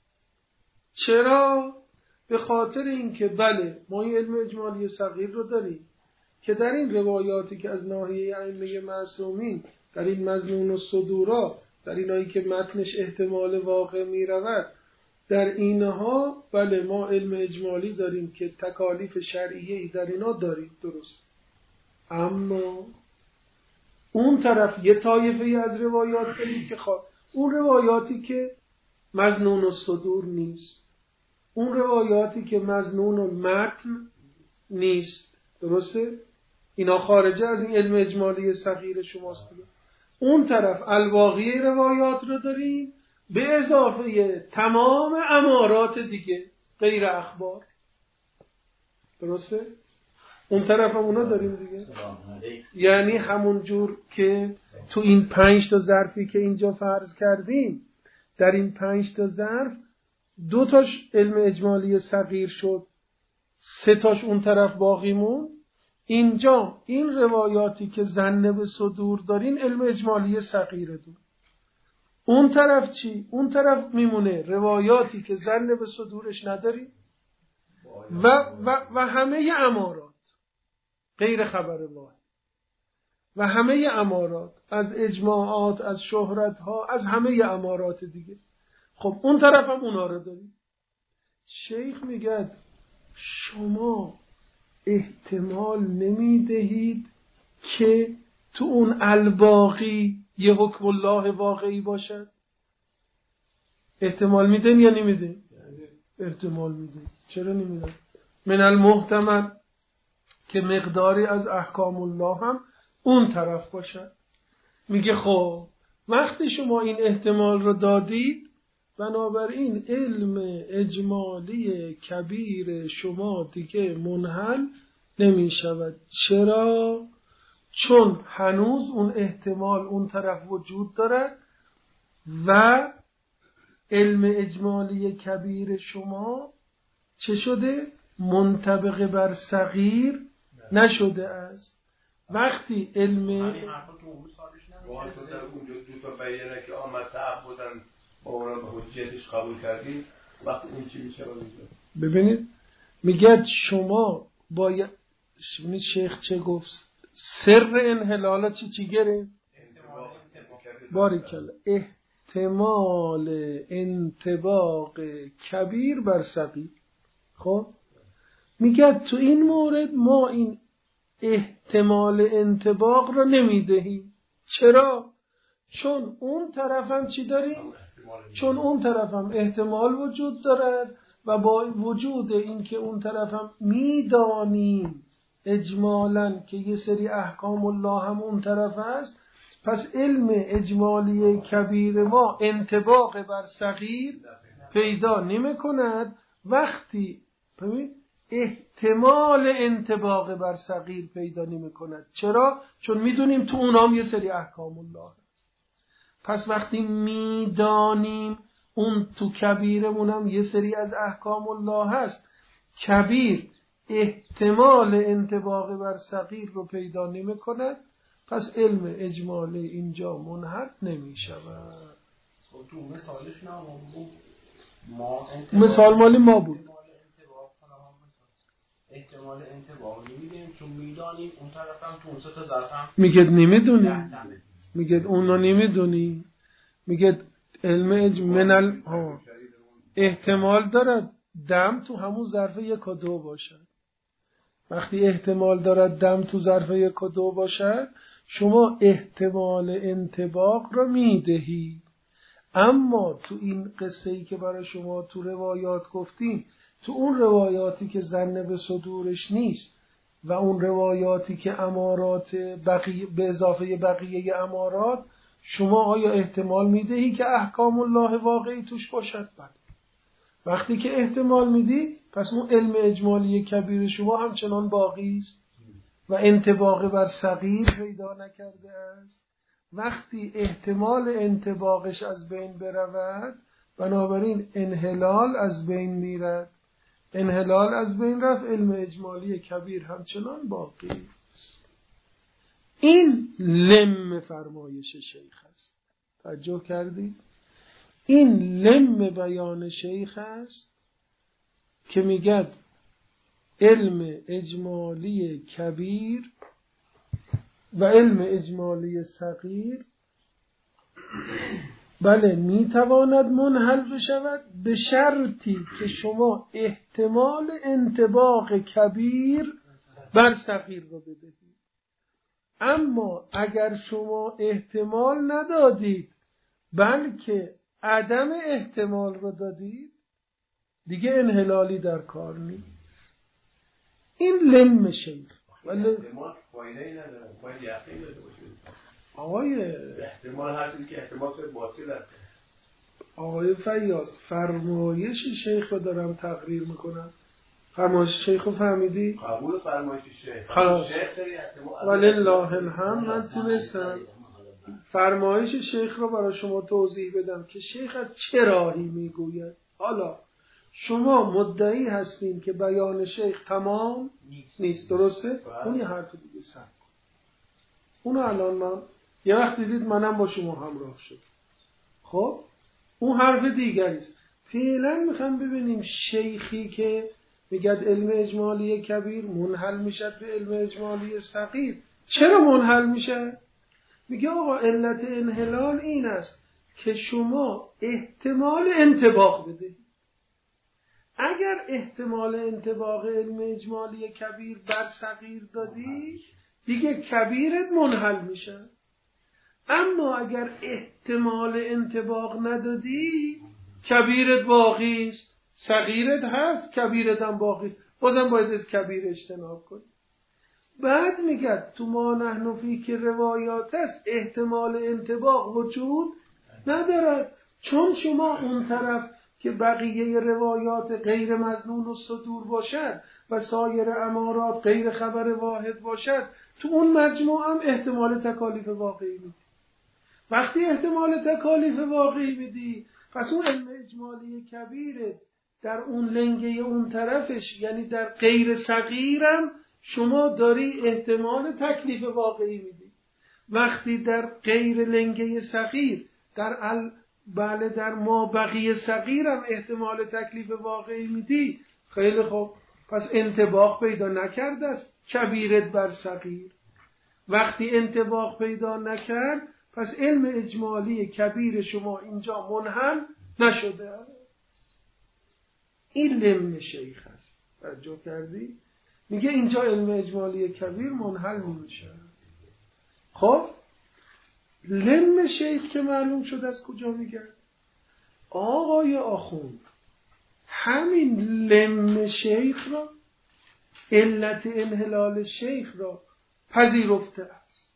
چرا؟ به خاطر اینکه بله ما این علم اجمالی صغیر رو داریم که در این روایاتی که از ناحیه ائمه معصومین، در این مظنون الصدورا، در اینایی که متنش احتمال واقع می رود، در اینها بله ما علم اجمالی داریم که تکالیف شرعیه‌ای در اینا داریم، درست. اما اون طرف یه طایفه از روایات داریم که خواه اون روایاتی که مظنون الصدور نیست، اون روایاتی که مظنون المتن نیست، درسته؟ اینا خارجه از این علم اجمالی صغیر شماست. اون طرف الواقعی روایات رو داریم به اضافه تمام امارات دیگه غیر اخبار، درسته؟ اون طرف هم اونا داریم دیگه. یعنی همون جور که تو این پنج تا ظرفی که اینجا فرض کردیم، در این پنج تا ظرف دو تاش علم اجمالی صغیر شد، سه تاش اون طرف باقی مون. اینجا این روایاتی که ظن به صدور دارین علم اجمالی صغیره دو. اون طرف چی؟ اون طرف میمونه روایاتی که ظن به صدورش نداری و, و, و همه امارات غیر خبر واحد و همه امارات از اجماعات، از شهرتها، از همه امارات دیگه. خب اون طرف هم اونا رو داریم. شیخ میگه شما احتمال نمیدهید که تو اون الباقی یه حکم الله واقعی باشد؟ احتمال میدن یا نمیدن؟ احتمال میدن. چرا نمیدن؟ من المحتمل که مقداری از احکام الله هم اون طرف باشد. میگه خب وقتی شما این احتمال رو دادید، بنابراین علم اجمالی کبیر شما دیگه منحل نمی شود. چرا؟ چون هنوز اون احتمال اون طرف وجود دارد و علم اجمالی کبیر شما چه شده؟ منطبق بر صغیر نشده است. وقتی علم اونجا دو تا بیانه که آمد تعبدن با اونا به حجیتش قبول کردیم، وقتی این چی میشه؟ ببینید میگه شما باید شیخ چه گفت؟ سر انحلال چی چی گره؟ باریکلا احتمال انطباق کبیر بر صغیر. خب میگه تو این مورد ما این احتمال انطباق رو نمیدهیم. چرا؟ چون اون طرف هم چی داریم؟ چون اون طرف هم احتمال وجود دارد و با وجود این که اون طرف هم میدانیم اجمالاً که یه سری احکام الله هم اون طرف است، پس علم اجمالی کبیر ما انطباق بر صغیر پیدا نمی کند. وقتی احتمال انطباق بر صغیر پیدا نمی کند. چرا؟ چون میدونیم تو اونام یه سری احکام الله هست. پس وقتی میدانیم اون تو کبیرمونم یه سری از احکام الله هست، کبیر احتمال انطباق بر صغیر رو پیدا نمی کند، پس علم اجمالی اینجا منحل نمی شود. تو مثالش نه ما مثال مالی ما بود. احتمال انطباق نمیدیم چون میدانیم اون طرف هم تو اون سه تا ظرف هم میگه نمیدونی، میگه اونو نمیدونی، میگه علم اجمال ها احتمال دارد دم تو همون ظرف یک و دو باشد. وقتی احتمال دارد دم تو ظرف یک و دو باشد، شما احتمال انطباق رو میدهی. اما تو این قصه ای که برای شما تو روایات گفتیم، تو اون روایاتی که ظن به صدورش نیست و اون روایاتی که امارات بقیه به اضافه بقیه امارات، شما آیا احتمال میدهی که احکام الله واقعی توش باشد؟ بله. وقتی که احتمال میدی، پس اون علم اجمالی کبیر شما همچنان باقی است و انطباق بر صغیر پیدا نکرده است. وقتی احتمال انطباقش از بین برود، بنابراین انحلال از بین میرد. انحلال از بین رفت، علم اجمالی کبیر همچنان باقی است. این لم فرمایش شیخ است. توجه کردید؟ این لم بیان شیخ است که میگه علم اجمالی کبیر و علم اجمالی صغیر بله میتواند منحل بشود به شرطی که شما احتمال انطباق کبیر بر صغیر رو بدهید. اما اگر شما احتمال ندادید بلکه عدم احتمال رو دادید، دیگه انحلالی در کار نیست. این لم شیخ. ولی احتمال فایده‌ای نداره، باید یقین داشته باشید. آقای احتمال هستی که احتمال شاید باطل است. آقای فیاض، فرمایش شیخ رو دارم تقریر میکنم. فرمایش شیخ رو فهمیدی؟ قبول فرمایش شیخ. خلاص. شیخ داری احتمال. ولله الحمد. من تونستم فرمایش شیخ رو برای شما توضیح بدم که شیخ از چه راهی میگوید. حالا شما مدعی هستین که بیان شیخ تمام نیست، درسته؟ اون یه حرف دیگه سر کن. اونو الان من یه وقت دیدید منم با شما همراه شد. خب اون حرف دیگریست. فعلا میخوام ببینیم شیخی که میگه علم اجمالی کبیر منحل میشه به علم اجمالی صغیر، چرا منحل میشه؟ میگه آقا علت انحلال این است که شما احتمال انطباق بدهید. اگر احتمال انطباق علم اجمالی کبیر بر صغیر دادی، دیگه کبیرت منحل میشه. اما اگر احتمال انطباق ندادی، کبیرت باقی است. صغیرت هست، کبیرت هم باقی است. بازم باید از کبیر اجتناب کنی. بعد میگه تو ما نحن فی که روایات است، احتمال انطباق وجود ندارد، چون شما اون طرف که بقیه روایات غیر مظنون و صدور باشد و سایر امارات غیر خبر واحد باشد، تو اون مجموع هم احتمال تکالیف واقعی میدی. وقتی احتمال تکالیف واقعی میدی، پس اون علم اجمالی کبیره در اون لنگه اون طرفش، یعنی در غیر صغیرم شما داری احتمال تکلیف واقعی میدی. وقتی در غیر لنگه صغیر در ال بله در ما بقیه صغیرم احتمال تکلیف واقعی میدی، خیلی خوب، پس انطباق پیدا نکرده است کبیرت بر صغیر. وقتی انطباق پیدا نکرد، پس علم اجمالی کبیر شما اینجا منحل نشده. این لم شیخ است. توجه کردی؟ میگه اینجا علم اجمالی کبیر منحل نمیشه. خب لم شیخ که معلوم شد از کجا میگه؟ آقای آخوند همین لم شیخ را، علت انحلال شیخ را پذیرفته است.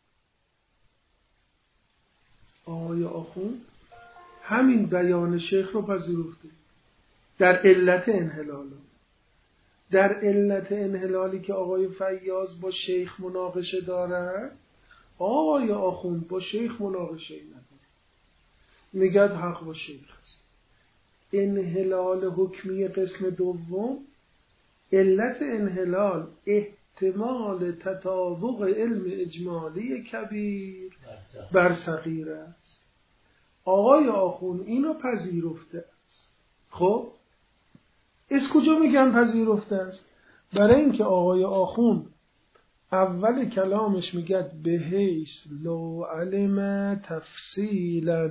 آقای آخوند همین بیان شیخ را پذیرفته در علت انحلال. در علت انحلالی که آقای فیاض با شیخ مناقشه داره، آقای آخوند با شیخ مناقشه نداره، میگه حق با شیخ است. انحلال حکمی قسم دوم، علت انحلال احتمال تطابق علم اجمالی کبیر بر صغیر است. آقای آخوند اینو پذیرفته است. خب از کجا میگن پذیرفته است؟ برای اینکه آقای آخوند اول کلامش میگه به حیث لو علم تفصیلا،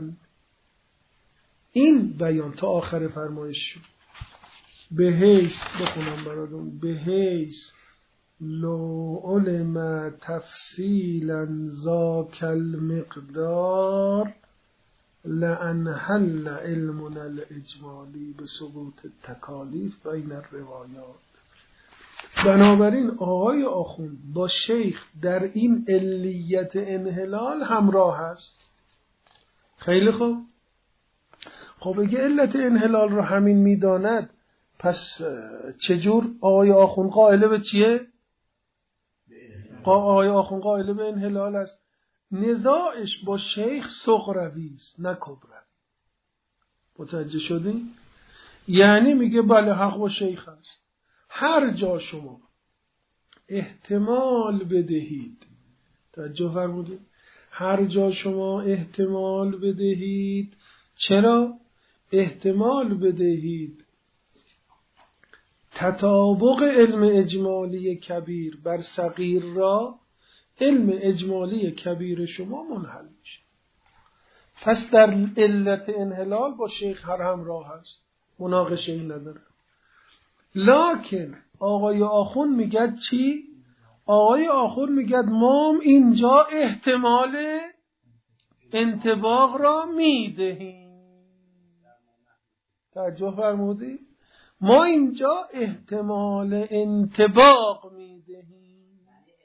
این بیان تا آخر فرمایش شد، به حیث بخونم براتون، به حیث لو علم تفصیلا ذاک المقدار لانحل علمنا الاجمالی به سقوط التکالیف بین الروایات. بنابراین آقای آخوند با شیخ در این علیت انحلال همراه است. خیلی خوب. خب اگه علت انحلال رو همین میداند، پس چجور آقای آخوند قائل به چیه؟ آقای آخوند قائل به انحلال است. نزاعش با شیخ صغروی است نه کبروی. متوجه شدی؟ یعنی میگه بله حق با شیخ هست. هر جا شما احتمال بدهید، توجه فرمودید، هر جا شما احتمال بدهید، چرا؟ احتمال بدهید تطابق علم اجمالی کبیر بر صغیر را، علم اجمالی کبیر شما منحل میشه. پس در علت انحلال با شیخ هر همراه هست، مناقشه ای نداره. لکن آقای آخوند میگد چی؟ آقای آخوند میگد ما اینجا احتمال انطباق را میدهیم. توجه فرمودی؟ ما اینجا احتمال انطباق میدهیم.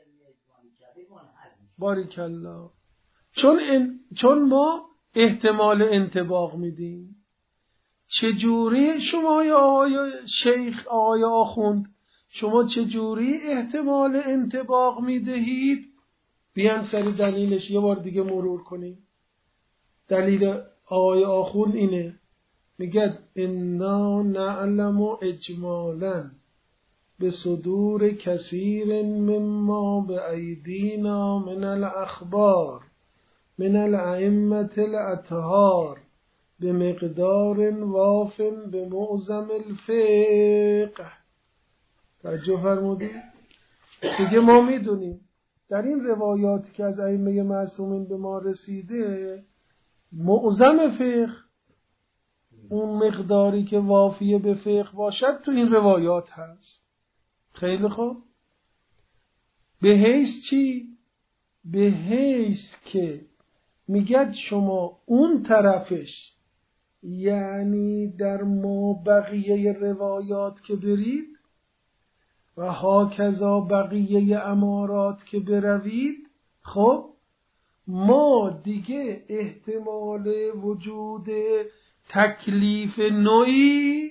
باریکالله. چون ان... چون ما احتمال انطباق میدیم. چجوری شما یا آقای شیخ آقای آخوند شما چجوری احتمال انطباق میدهید؟ بیان سر دلیلش یه بار دیگه مرور کنیم. دلیل آقای آخوند اینه، میگه انا نعلم اجمالا به صدور کثیر مما به ایدینا من الاخبار من الائمة الاطهار به مقدار واف به معظم الفقه. توجه فرمودید؟ دیگه ما میدونیم در این روایاتی که از ائمه معصومین به ما رسیده، معظم فقه، اون مقداری که وافیه به فقه باشد تو این روایات هست. خیلی خوب. به حیث چی؟ به حیث که میگد شما اون طرفش، یعنی در ما بقیه روایات که برید و هاکذا بقیه امارات که بروید، خب ما دیگه احتمال وجود تکلیف نوعی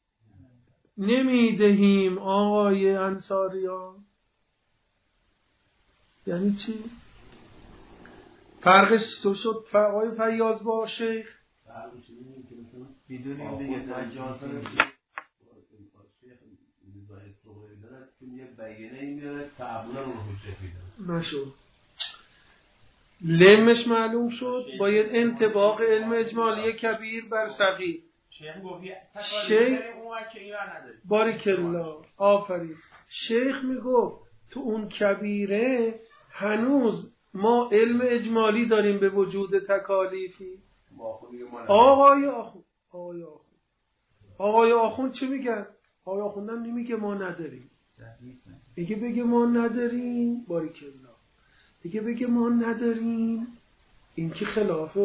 نمیدهیم آقای انصاریان. یعنی چی؟ فرقش تو شد آقای فیاض با شیخ؟ فرقش اینه که مثلا بدونیم دیگه تجازه باید صغیری دارد که یه بیانه این میاره تعبولا رو حجت میدن نشد. لمش معلوم شد، باید انطباق علم اجمالی کبیر بر صغیر. شیخ گفتی شیخ اون که اینا نداره. باریکالله، آفرین. شیخ میگفت تو اون کبیره هنوز ما علم اجمالی داریم به وجود تکالیفی. آقای آخوند آقای آخوند آقای آخوند چی میگن؟ آقای آخوند هم نمیگه ما نداریم، دیگه بگه ما نداریم. باریکالله. دیگه بگه ما نداریم، این که خلاف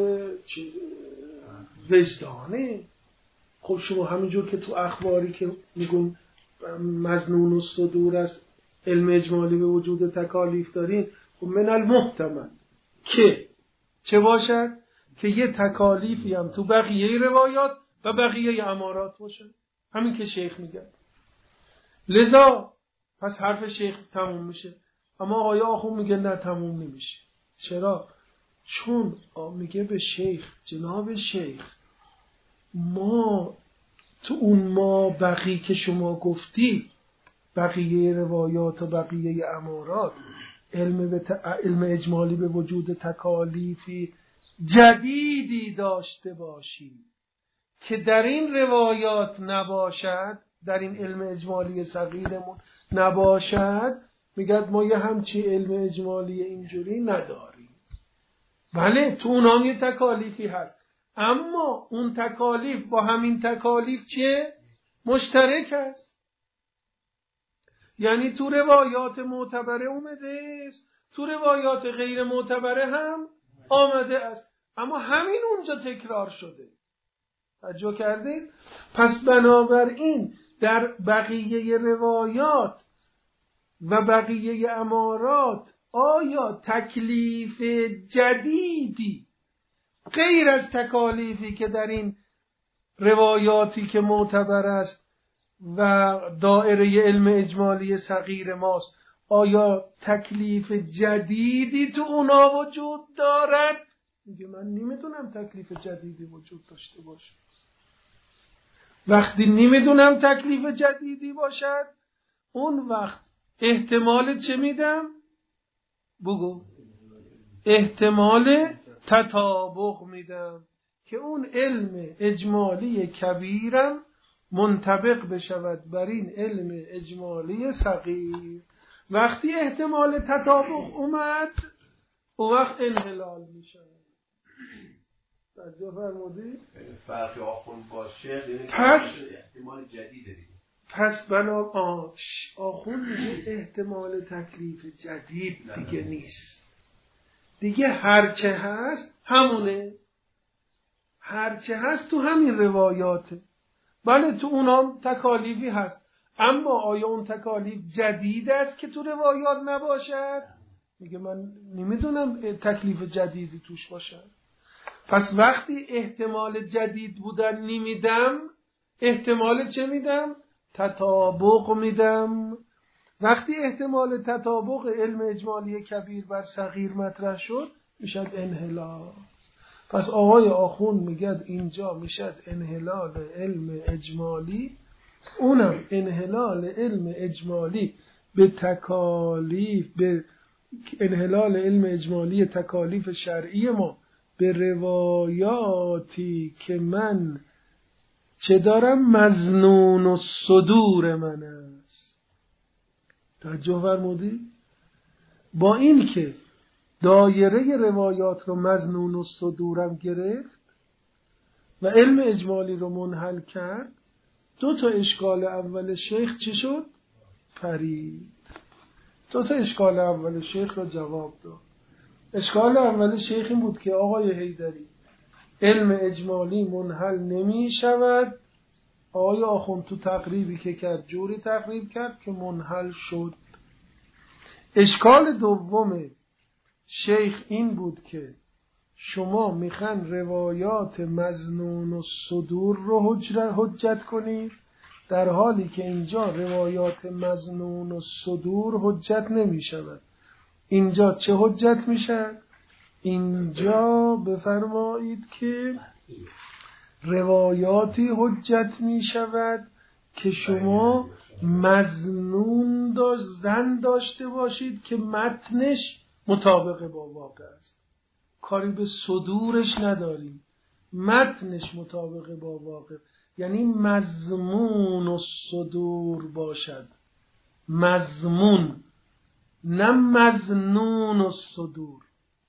وجدانه. خب شما همینجور که تو اخباری که میگن مظنون الصدور است علم اجمالی به وجود تکالیف دارین، خب من المحتمل که چه باشد؟ که یه تکالیفی هم تو بقیه روایات و بقیه امارات باشه. همین که شیخ میگه. لذا پس حرف شیخ تموم میشه. اما آقای آخوند میگه نه تموم نمیشه. چرا؟ چون میگه به شیخ جناب شیخ ما تو اون ما بقیه که شما گفتی بقیه روایات و بقیه امارات علم, به ت... علم اجمالی به وجود تکالیفی جدیدی داشته باشی که در این روایات نباشد، در این علم اجمالی صغیرمون نباشد، میگه ما یه همچی علم اجمالی اینجوری نداریم. بله تو اون هم یه تکالیفی هست، اما اون تکالیف با همین تکالیف چیه؟ مشترک است. یعنی تو روایات معتبره اومده است، تو روایات غیر معتبره هم آمده است، اما همین اونجا تکرار شده. توجه کردید؟ پس بنابراین در بقیه روایات و بقیه امارات آیا تکلیف جدیدی غیر از تکالیفی که در این روایاتی که معتبر است و دائره علم اجمالی صغیر ماست، آیا تکلیف جدیدی تو اونا وجود دارد؟ میگه من نمیدونم تکلیف جدیدی وجود داشته باشه. وقتی نمیدونم تکلیف جدیدی باشد، اون وقت احتمال چه میدم؟ بگو. احتمال تطابق میدم که اون علم اجمالی کبیرم منطبق بشود بر این علم اجمالی صغیر. وقتی احتمال تطابق اومد، اون وقت انحلال میشه. توجه فرمودی؟ فرق آخوند با شیخ پس احتمال جدیده دیگه. پس بنا آش آخوند میگه احتمال تکلیف جدید دیگه نیست، دیگه هرچه هست همونه، هرچه هست تو همین روایاته. بله تو اونام تکالیفی هست، اما آیا اون تکالیف جدید است که تو روایات نباشد؟ میگه من نمیدونم تکلیف جدیدی توش باشد. پس وقتی احتمال جدید بودن نمیدم، احتمال چه میدم؟ تطابق میدم. وقتی احتمال تطابق علم اجمالی کبیر بر صغیر مطرح شد، میشد انحلال. پس آقای آخوند میگه اینجا میشد انحلال علم اجمالی، اونم انحلال علم اجمالی به تکالیف، به انحلال علم اجمالی تکالیف شرعی ما به روایاتی که من چه دارم؟ مظنون الصدور من است. توجه فرمودی؟ با این که دایره روایات رو مظنون الصدورم گرفت و علم اجمالی رو منحل کرد، دو تا اشکال اول شیخ چی شد؟ پرید. دو تا اشکال اول شیخ رو جواب داد. اشکال اول شیخ این بود که آقای حیدری علم اجمالی منحل نمی شود. آقای آخوند تو تقریبی که کرد جوری تقریب کرد که منحل شد. اشکال دوم شیخ این بود که شما میخوان روایات مظنون الصدور رو حجت کنید، در حالی که اینجا روایات مظنون الصدور حجت نمی شود. اینجا چه حجت میشه؟ اینجا بفرمایید که روایاتی حجت می شود که شما مظنون داشت زن داشته باشید که متنش مطابق با واقع است، کاری به صدورش نداریم، متنش مطابق با واقع، یعنی مضمون الصدور باشد، مضمون نه مظنون الصدور،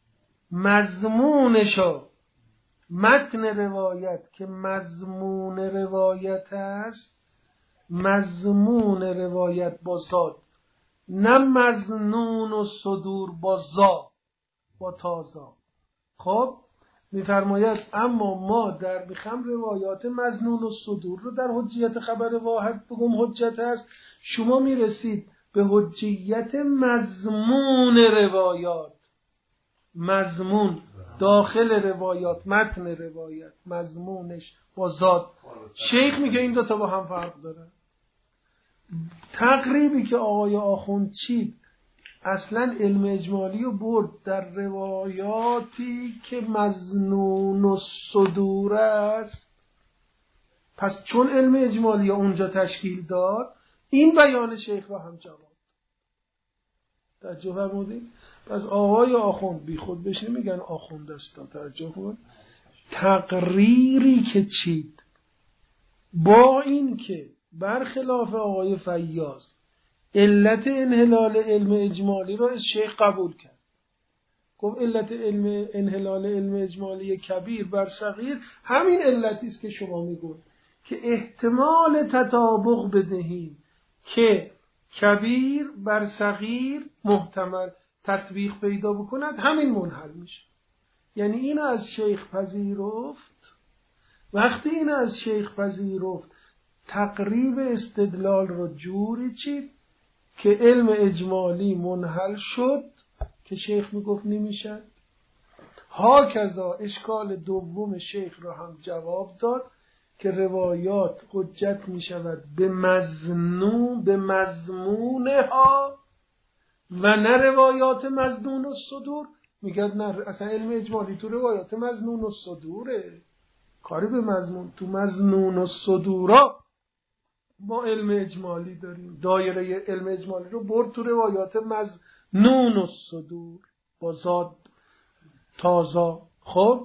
مضمونشو متن روایت که مضمون روایت است، مضمون روایت با زاد، نه مظنون الصدور با زا، با تازا. خب میفرماید اما ما در بخم روایات مظنون الصدور رو در حجیت خبر واحد بگم حجت است، شما میرسید به حجیت مضمون روایات، مضمون داخل روایات، متن روایت مضمونش با ذات. شیخ میگه این دو تا با هم فرق داره. تقریبی که آقای آخوند چید اصلا علم اجمالی رو برد در روایاتی که مظنون الصدور است. پس چون علم اجمالی اونجا تشکیل داد، این بیان شیخ را هم جواب توجه فرمودید. پس آقای آخوند بی خود بهش نمیگن آخوند است، توجه کن. تقریری که چید با این که برخلاف آقای فیاض علت انحلال علم اجمالی را از شیخ قبول کرد، گفت علت علم انحلال علم اجمالی کبیر بر صغیر همین علتی است که شما میگوید که احتمال تطابق بدهیم که کبیر بر صغیر محتمل تطبیق پیدا بکند، همین منحل میشه. یعنی این از شیخ پذیرفت. وقتی این از شیخ پذیرفت تقریب استدلال رو جوری چید که علم اجمالی منحل شد که شیخ میگفت نمیشد. ها کذا اشکال دوم شیخ را هم جواب داد که روایات حجت میشود به مظنون به مضمونها و نه روایات مظنون الصدور. میگه نه اصلا علم اجمالی تو روایات مظنون الصدوره. کاری به مضمون. تو مضمون و صدورا ما علم اجمالی داریم. دایره علم اجمالی رو برد تو روایات مضمون و صدور با زاد تازا. خب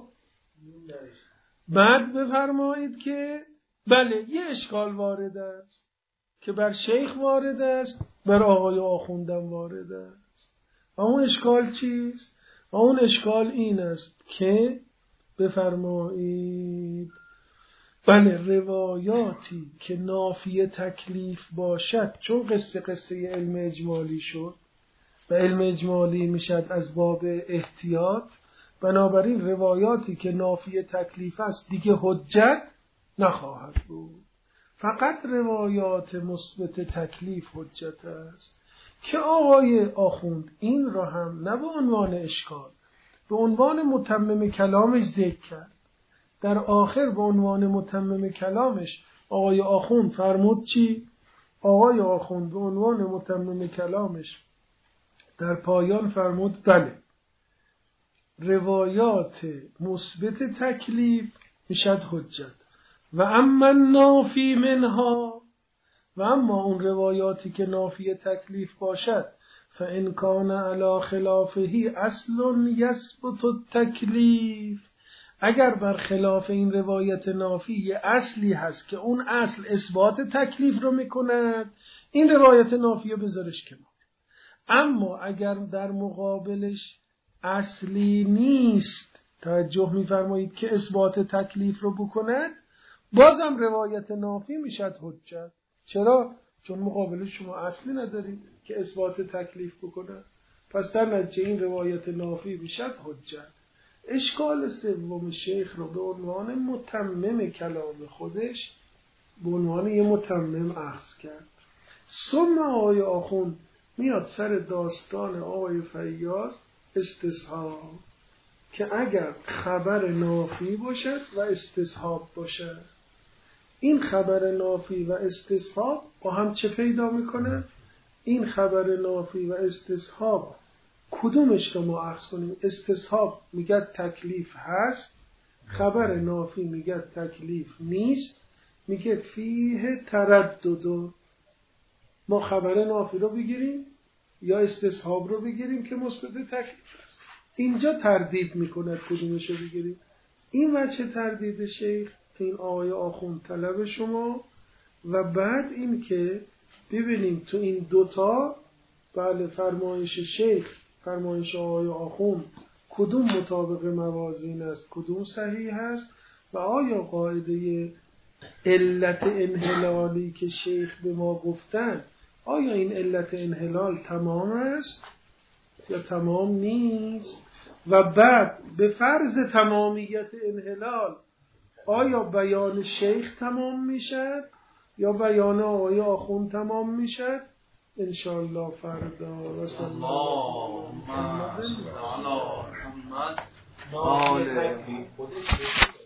بعد بفرمایید که بله یه اشکال وارد است که بر شیخ وارد است، بر آقای آخوندم وارد است. و اون اشکال چیست؟ و اون اشکال این است که بفرمایید بله روایاتی که نافی تکلیف باشد، چون قصه قصه علم اجمالی شد و علم اجمالی میشد از باب احتیاط، بنابراین روایاتی که نافی تکلیف است دیگه حجت نخواهد بود. فقط روایات مثبت تکلیف حجت است که آقای آخوند این را هم نه به عنوان اشکال، به عنوان متمم کلامش ذکر کرد. در آخر به عنوان متمم کلامش آقای آخوند فرمود چی؟ آقای آخوند به عنوان متمم کلامش در پایان فرمود بله روایات مثبت تکلیف میشد حجت و اما نافی منها، و اما اون روایاتی که نافی تکلیف باشد فإن کان علی خلافه اصل یثبت التکلیف، اگر بر خلاف این روایت نافی یه اصلی هست که اون اصل اثبات تکلیف رو میکند، این روایت نافی رو بذارش کنار. اما اگر در مقابلش اصلی نیست، توجه میفرمایید که اثبات تکلیف رو بکند، بازم روایت نافی میشد حجت. چرا؟ چون مقابلش شما اصلی ندارید که اثبات تکلیف بکند. پس در نتیجه این روایت نافی میشد حجت. اشکال سوم شیخ رو به عنوان متمم کلام خودش به عنوان یه متمم اخذ کرد. ثم آقای آخوند میاد سر داستان آقای فیاض استصحاب که اگر خبر نافی باشد و استصحاب باشد، این خبر نافی و استصحاب با هم چه پیدا میکنه؟ این خبر نافی و استصحاب کدومش رو ما اخذ کنیم؟ استصحاب میگه تکلیف هست، خبر نافی میگه تکلیف نیست، میگه فیه تردد. ما خبر نافی رو بگیریم یا استصحاب رو بگیریم که مثبت تکلیف است. اینجا تردید میکنه کدومش رو بگیریم. این وجه تردید شیخ این آقای آخوند طلب شما. و بعد این که ببینیم تو این دوتا بله فرمایش شیخ فرمایش آقای آخوند کدوم مطابق موازین است، کدوم صحیح است، و آیا قاعده علت انحلالی که شیخ به ما گفتن آیا این علت انحلال تمام است یا تمام نیست، و بعد به فرض تمامیت انحلال آیا بیان شیخ تمام میشد یا بیان آقای آخوند تمام میشد. انشاءالله فردا و صلی الله علیه و آله